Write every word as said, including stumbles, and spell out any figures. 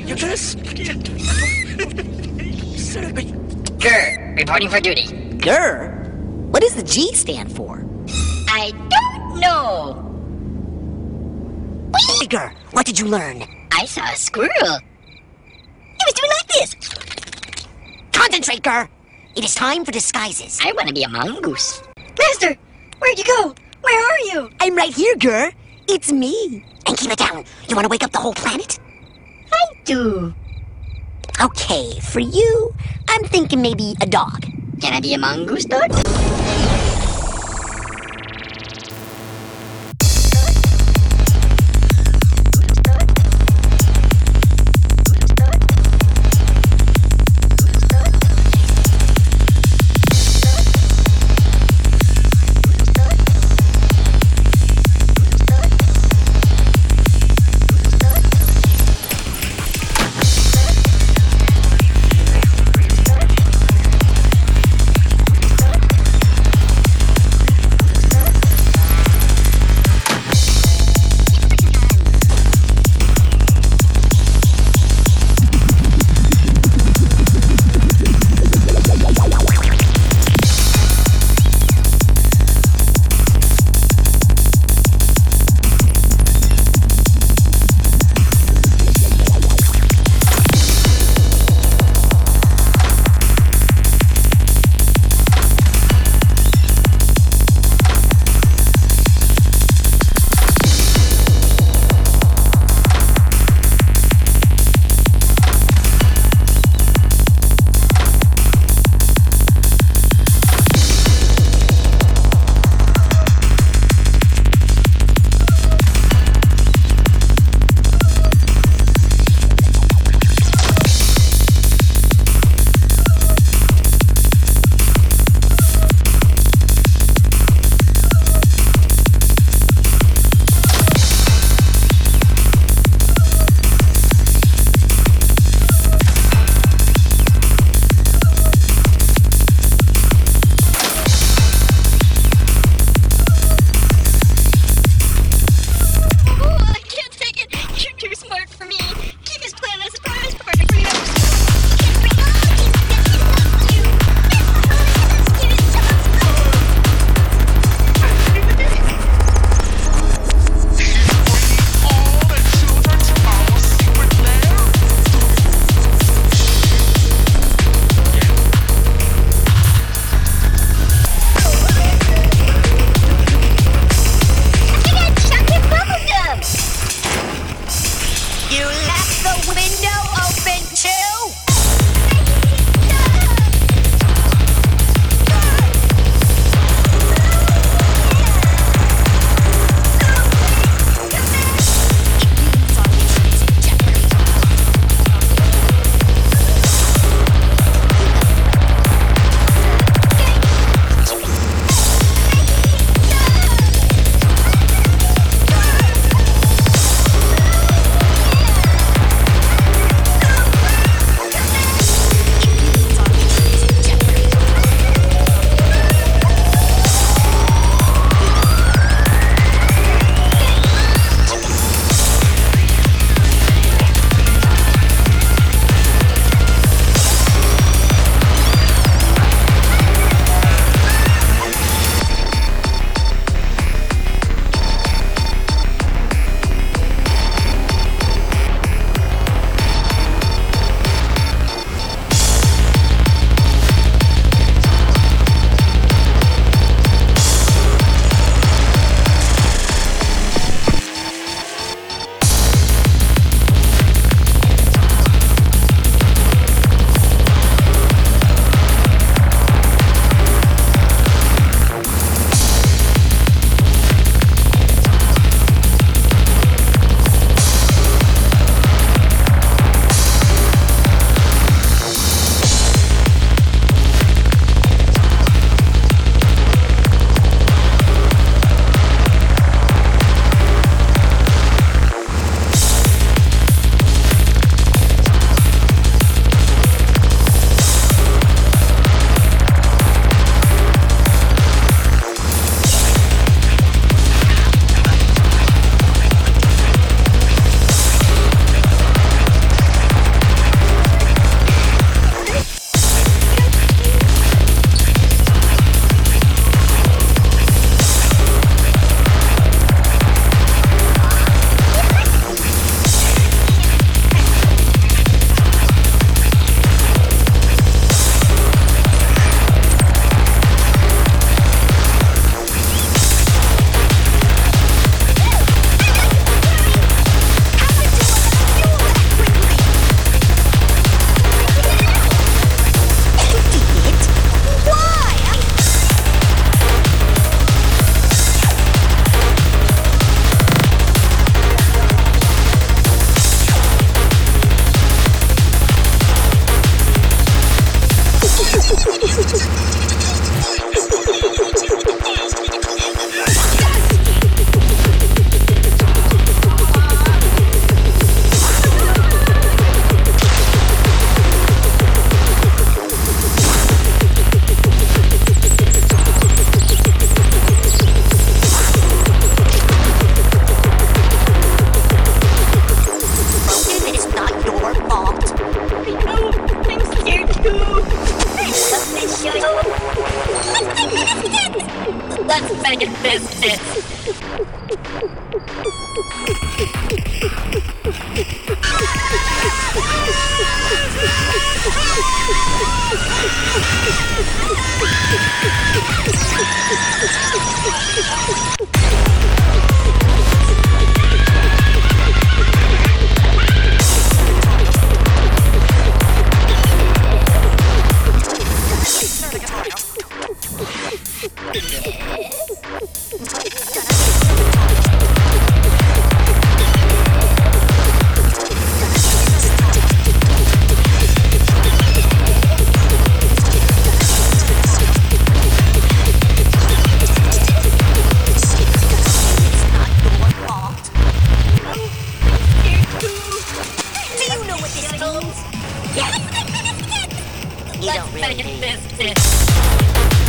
You're gonna skid. Son of a... Grr, reporting for duty. Grr? What does the G stand for? I don't know. Hey, Grr, what did you learn? I saw a squirrel. He was doing like this. Concentrate, Grr. It is time for disguises. I want to be a mongoose. Master, where'd you go? Where are you? I'm right here, Grr. It's me. And keep it down. You want to wake up the whole planet? I do. Okay, for you, I'm thinking maybe a dog. Can I be a mongoose dog? You don't really Let's need finish this.